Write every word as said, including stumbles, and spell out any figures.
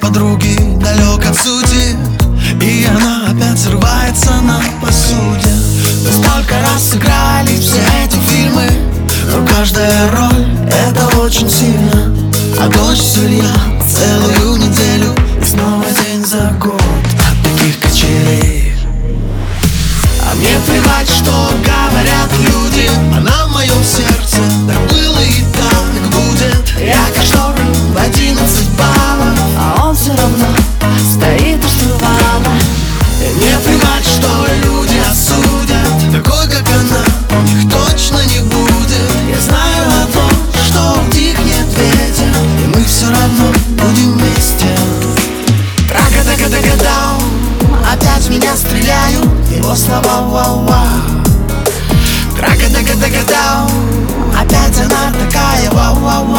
подруги далек от сути, и она опять срывается на посуде. Мы столько раз сыграли все эти фильмы, но каждая роль — это очень сильно. А дождь все льет целую неделю, и снова день за год от таких качелей. А мне плевать, что говорят люди, она в моем сердце. Так было и так будет. Я как шторм в одиннадцать баллов, а он все равно стоит у штурвала. и мне плевать, что люди осудят. Такой, как она, у них точно не будет. Я знаю одно, что утихнет ветер, и мы все равно будем вместе. Трака-така-така-дау, опять в меня стреляют его слова, вау-вау. Трака-така-така-дау, опять она такая, вау-вау-вау.